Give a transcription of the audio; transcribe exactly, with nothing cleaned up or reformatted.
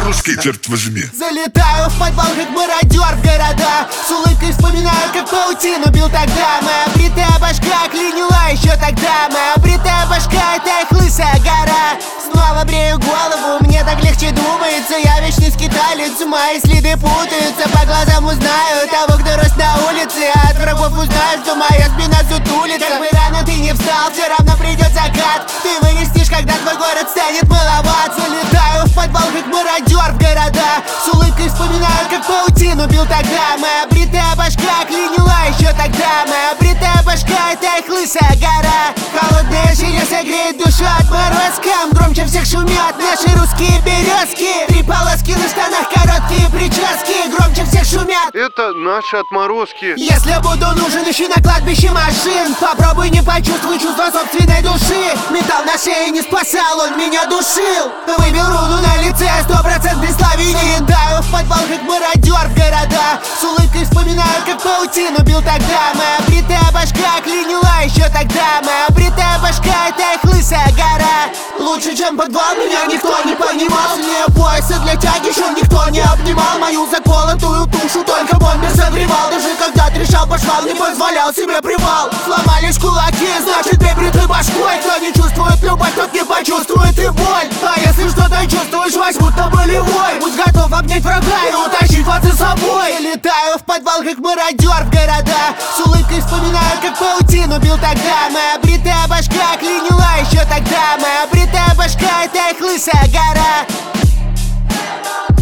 русский, черт возьми. Залетаю в подвал, как мародер в города. С улыбкой вспоминаю, как паутину бил тогда. Моя бритая башка клинила еще тогда. Моя бритая башка — это их лысая гора. Снова брею голову, мне так легче думается. Я вечный скиталец, мои следы путаются. По глазам узнаю того, кто рос на улице. А от врагов узнаю, что моя спина сутулится. Как бы рано ты не встал, все равно придет закат. Ты вырастешь, когда твой город станет маловат. Залетаю в подвал, как мародер в города. С улыбкой вспоминаю, как паутину бил тогда. Моя бритая башка клинила еще тогда. Моя бритая башка — это их лысая гора. Холодная жилье согреет душу отморозком. Громче всех шумят наши русские березки. Три полоски на штанах, короткие прически. Громче всех шумят. Это наши отморозки. Если буду нужен, ищи на кладбище машин. Попробуй не почувствуй чувство собственной души. Металл на шее не спасал, он меня душил. Выбил руну на лице, стопроцентный славянин. Таю в подвал, как мародер в города. С улыбкой вспоминаю, как паутину бил тогда. Моя бритая башка клинила еще тогда. Моя бритая башка — это их лысая гора. Лучше, чем подвал, меня никто не понимал. Сильнее пояса для тяги, еще никто не обнимал. Мою заколотую тушу только бомбер согревал. Даже когда трещал по швам, не позволял себе привал. Сломались кулаки, значит ты бритый башкой. Кто не чувствует любовь, тот не почувствует и боль. А если что-то чувствуешь, возьмут на болевой. Будь готов обнять врага и утащить вас за собой. Я летаю в подвал, как мародер в города. С улыбкой вспоминаю, как паутину бил тогда. Моя бритая башка клинила еще тогда. Моя бритая башка — это их лысая гора.